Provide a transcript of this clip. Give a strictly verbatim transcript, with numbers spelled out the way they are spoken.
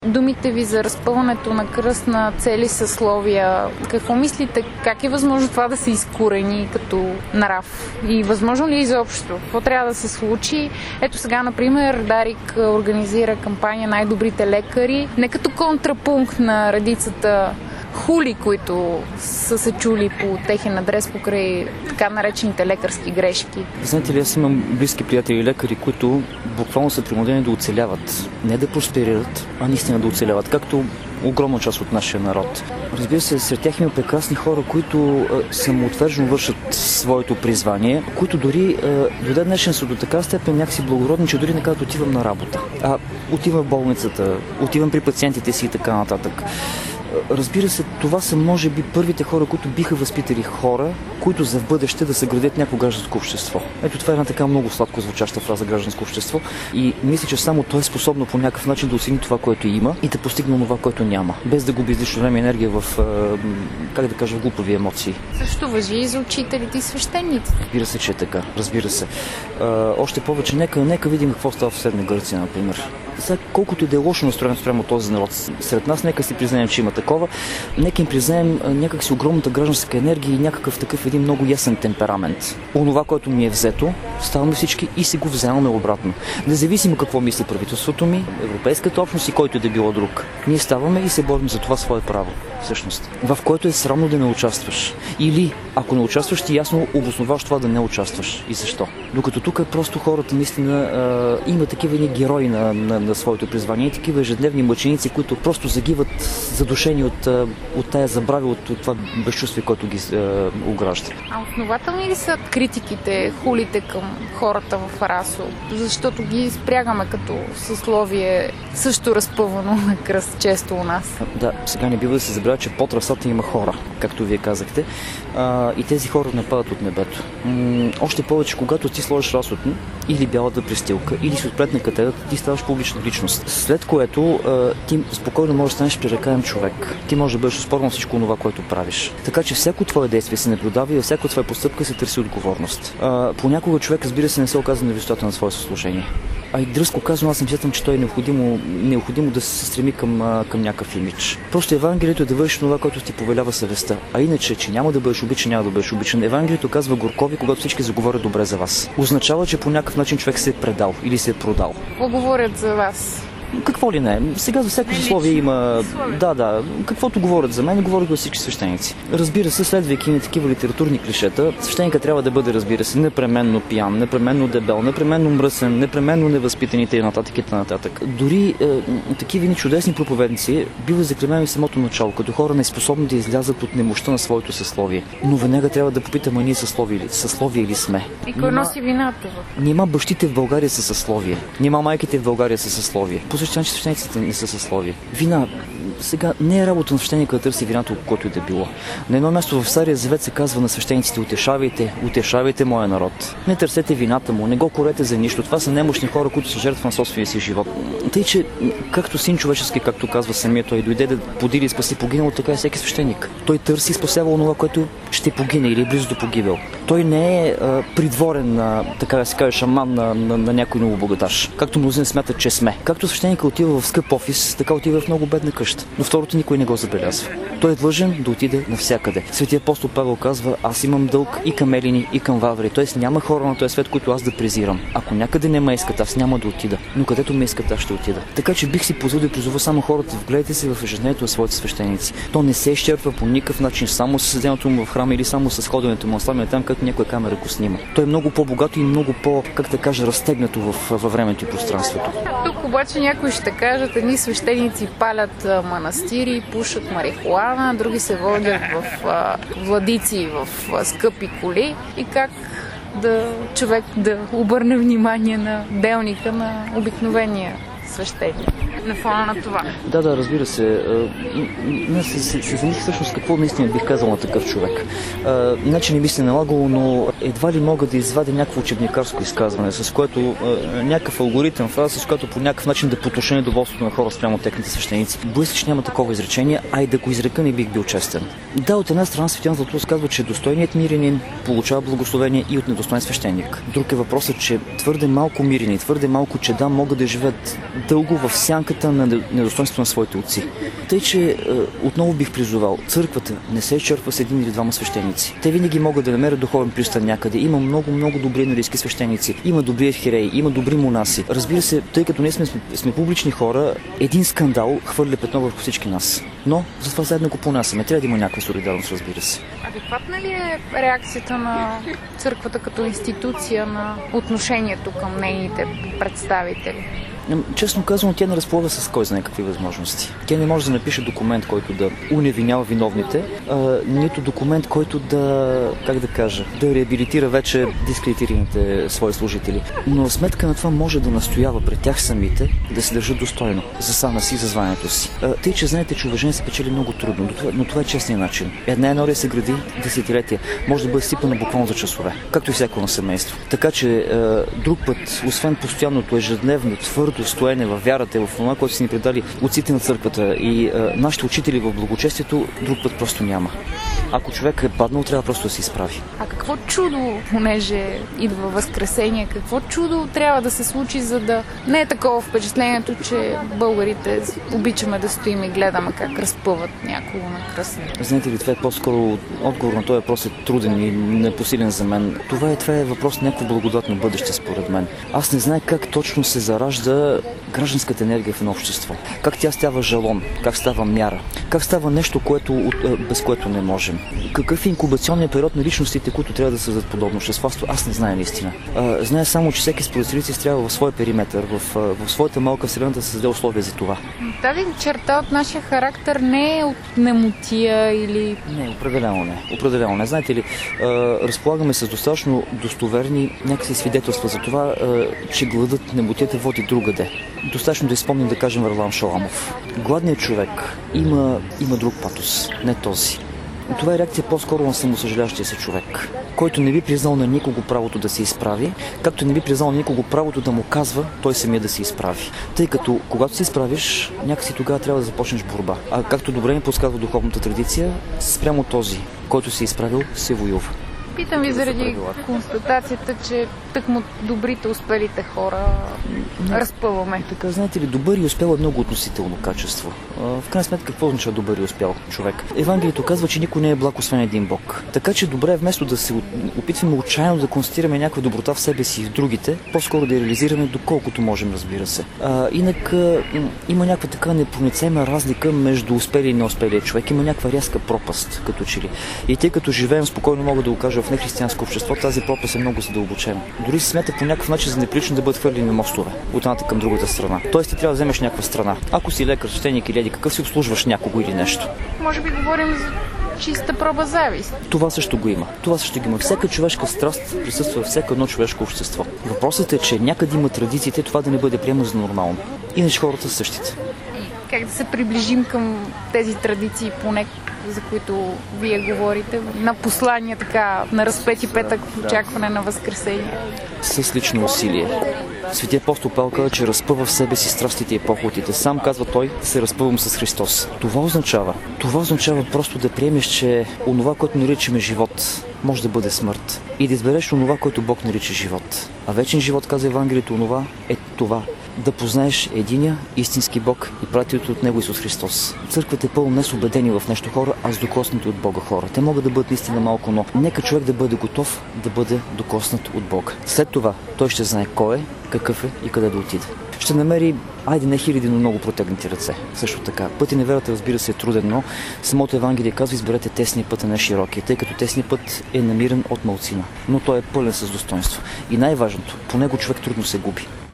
думите ви за разпъването на кръст на цели съсловия. Какво мислите? Как е възможно това да се изкорени като нрав? И възможно ли е изобщо? Какво трябва да се случи? Ето сега, например, Дарик организира кампания "Най-добрите лекари", не като контрапункт на редицата хули, които са се чули по техен адрес покрай така наречените лекарски грешки. Знаете ли, аз имам близки приятели лекари, които буквално са принудени да оцеляват. Не да просперират, а наистина да оцеляват, както огромна част от нашия народ. Разбира се, сред тях има прекрасни хора, които а, самоотвержено вършат своето призвание, които дори а, до ден днешен са до така степен някакси благородни, че дори не казват "отивам на работа", а отивам в болницата, отивам при пациентите си и така нататък. Разбира се, това са може би първите хора, които биха възпитали хора, които за в бъдеще да съградят някакво гражданско общество. Ето това е една така много сладко звучаща фраза "гражданско общество", и мисля, че само то е способно по някакъв начин да оцени това, което има, и да постигне това, което няма, без да губи излишно време и енергия в, как да кажа, в глупави емоции. Също важи и за учителите и свещениците. Разбира се, че е така. Разбира се. А, още повече, нека, нека видим какво става в Средна Гърция, например. Сега, колкото и да е лошо настроен спрямо този народ сред нас, нека си признаем, че има такова. Нека им признаем някакси огромната гражданска енергия и някакъв такъв един много ясен темперамент. Онова, което ми е взето, ставаме всички и си го вземаме обратно. Независимо какво мисли правителството ми, европейската общност и който и да било друг. Ние ставаме и се борим за това свое право, всъщност. В което е срамно да не участваш. Или, ако не участваш, ти ясно обосноваш това да не участваш. И защо? Докато тук просто хората наистина а, има такива едни герои на, на, на своето призвание и такива ежедневни мъченици, които просто загиват задушени от, от тая забрави, от, от това безчувствие, което ги а, огражда. А основателни ли са критиките, хулите към хората в Расо? Защото ги спрягаме като съсловие, също разпъвано на кръст често у нас. Да, сега не бива да се забравя, че под расата има хора, както вие казахте, а, и тези хора не падат от небето. М- още повече, когато ти сложиш расото или бялата пристилка, или си отпретна катедата, ти ставаш публична личност. След което а, ти спокойно можеш да станеш пререкаем човек. Ти можеш да бъдеш оспорван всичко това, което правиш. Така че всяко твое действие се наблюдава и всяко твоя постъпка се търси отговорност. А, понякога човек, разбира се, не се оказва на висотата на своето съслужение. А и дръзко казвам, аз съм смятам, че той е необходимо, необходимо да се стреми към, към някакъв имидж. Просто Евангелието е да вършиш това, което ти повелява съвестта. А иначе, че няма да бъдеш обичан, няма да бъдеш обичан. Евангелието казва горкови, когато всички заговорят добре за вас. Означава, че по някакъв начин човек се е предал или се е продал. Какво говорят за вас? Какво ли не? Сега за всяко съсловие има... Да, да. Каквото говорят за мен, говорят за всички свещеници. Разбира се, следвайки на такива литературни клишета, свещеника трябва да бъде, разбира се, непременно пиян, непременно дебел, непременно мръсен, непременно невъзпитан и т.н. и т.н. Дори е, такива ни чудесни проповедници биват заклемени в самото начало, като хора неспособни да излязат от немощта на своето съсловие. Но веднага трябва да попитаме, ние съсловие ли, съсловие ли сме? И кой носи вината? Нима бащите в България са съсловие. Нима майките в България са съсловие. По същия начин свещениците не са съсловие. Вина. Сега не е работа на свещеника да търси вината, който и да било. На едно място в Стария Завет се казва на свещениците: утешавайте, утешавайте моя народ. Не търсете вината му, не го корете за нищо. Това са немощни хора, които са жертва на собствения си живот. Тъй, че както син човечески, както казва самия той, дойде да подири и спаси погинал, така и всеки свещеник. Той търси и спасява онова, което ще погине или е близо до погибел. Той не е а, придворен, а, така да се каже, шаман на, на, на някой новобогаташ. Както мнозина смятат, че сме. Както свещеника отива в скъп офис, така отива в много бедна къща. Но второто никой не го забелязва. Той е длъжен да отиде навсякъде. Светия апостол Павел казва: аз имам дълг и към елини, и към варвари. Тоест няма хора на този свет, които аз да презирам. Ако някъде не ме искат, аз няма да отида. Но където ме искат, аз ще отида. Така че бих си позволил да призова само хората: вгледайте се в ежедневието на своите свещеници. То не се изчерпва по никакъв начин само с седенето му в храма или само с ходенето му на славяне там, където някоя камера го снима. То е много по-богато и много по, как да кажа, разтегнато във времето и пространството. Тук обаче някои ще кажат: едни свещеници палят манастири, пушат марихуана, други се водят в а, владици в а, скъпи коли, и как да човек да обърне внимание на делника на обикновения свещеник на фона на това. Да, да, разбира се. Не се, се, се замислих всъщност какво наистина бих казал на такъв човек. А, иначе не би се налагало, но едва ли мога да извадя някакво учебникарско изказване, с което а, някакъв алгоритъм, фраза, с която по някакъв начин да потуши недоволството на хора спрямо техните свещеници. Боя се, че няма такова изречение, а и да го изрека не бих бил честен. Да, от една страна Свети Йоан Златоуст казва, че достойният мирянин получава благословение и от недостоен свещеник. Друг е въпросът, че твърде малко миряни, твърде малко чеда могат да живеят дълго в сянката степента на недостойнство на своите отци. Тъй, че отново бих призовал, църквата не се изчерпва с един или двама свещеници. Те винаги могат да намерят духовен пристан някъде. Има много, много добри енорийски свещеници, има добри архиереи, има добри монаси. Разбира се, тъй като ние сме, сме публични хора, един скандал хвърля петно върху всички нас. Но затова заедно го понасяме. Трябва да има някаква солидарност, разбира се. Адекватна ли е реакцията на църквата като институция на отношението към нейните представители? Честно казвам, тя не разполага с кой знае какви възможности. Тя не може да напише документ, който да уневинява виновните, а, нито документ, който да, как да кажа, да реабилитира вече дискредитираните свои служители. Но сметка на това може да настоява пред тях самите да се държат достойно за сана си, за званието си. А, тъй, че знаете, че уважение се печели много трудно, но това, но това е честният начин. Една енория се гради десетилетия, може да бъде сипана буквално за часове, както и всяко на семейство. Така че а, друг път, освен постоянното ежедневно, твърдо стоене във вярата, в това, което са ни предали отците на църквата и а, нашите учители в благочестието, друг път просто няма. Ако човек е паднал, трябва просто да се изправи. А какво чудо, понеже идва Възкресение, какво чудо трябва да се случи, за да не е такова впечатлението, че българите обичаме да стоим и гледаме как разпъват някого на кръст? Знаете ли, това е по-скоро отговор на този въпрос е труден и непосилен за мен. Това е, това е въпрос на някакво благодатно бъдеще, според мен. Аз не знае как точно се заражда гражданската енергия в едно общество. Как тя става жалон, как става мяра, как става нещо, което, без което не можем. Какъв е инкубационният период на личностите, които трябва да създадат подобно общество? Аз не знае наистина. А, знае само, че всеки според си трябва в своя периметър, в, в своята малка вселена да създаде условия за това. Тази черта от нашия характер не е от немотия или... Не, определено не. Определено не. Знаете ли, а, разполагаме с достатъчно достоверни някакви свидетелства за това, а, че гладът, немотията води другаде. Достатъчно да изпомним, да кажем, Варлам Шаламов. Гладният човек има, има друг патос, не този. Това е реакция по-скоро на самосъжалящия се човек, който не би признал на никого правото да се изправи, както не би признал на никого правото да му казва той самия да се изправи. Тъй като когато се изправиш, някакси тогава трябва да започнеш борба. А както добре ни подсказва духовната традиция, спрямо този, който се е изправил, се воюва. Питам ви заради констатацията, че тъкмо добрите, успелите хора не, разпъваме. Така, знаете ли, добър и успел е много относително качество. В крайна сметка, какво означава добър и успял човек? Евангелието казва, че никой не е благ, освен един Бог. Така че добре е вместо да се опитваме отчаяно да констатираме някаква доброта в себе си и в другите, по-скоро да я реализираме доколкото можем, разбира се. А, инак има някаква така непроницаема разлика между успели и неуспелия човек. Има някаква рязка пропаст, като че ли. И тъй като живеем, спокойно мога да го кажа, в нехристиянско общество, тази пропаст е много задълбочена. Дори се смята по някакъв начин за неприлично да бъдат хвърлени на мостове от едната към другата страна. Тоест ти трябва да вземеш някаква страна. Ако си лекар, свещеник или еди, какъв си обслужваш някого или нещо. Може би говорим за чиста проба завист. Това също го има. Това също го има. Всяка човешка страст присъства във всяко едно човешко общество. Въпросът е, че някъде има традициите това да не бъде приемано за нормално. Иначе хората са същите. Как да се приближим към тези традиции, поне за които вие говорите, на послания така, на разпети петък в очакване на Възкресение? С лично усилие. Свети апостол Павел казва, че разпъва в себе си страстите и похотите. Сам казва той, се разпъвам с Христос. Това означава, това означава просто да приемеш, че онова, което наричаме живот, може да бъде смърт. И да избереш онова, което Бог нарича живот. А вечен живот, казва Евангелието, онова е това. Да познаеш единия истински Бог и пратилото от Него Исус Христос. Църквата е пълно не с убедени в нещо хора, а с докоснати от Бога хора. Те могат да бъдат наистина малко, но нека човек да бъде готов да бъде докоснат от Бога. След това той ще знае кой е, какъв е и къде да отиде. Ще намери, айде не хиляди, но много протегнати ръце. Също така. Пътя на верата, разбира се, е труден, но самото Евангелие казва, изберете тесния път, а не широкия, тъй като тесният път е намиран от малцина. Но той е пълен с достоинство. И най-важното, по него човек трудно се губи.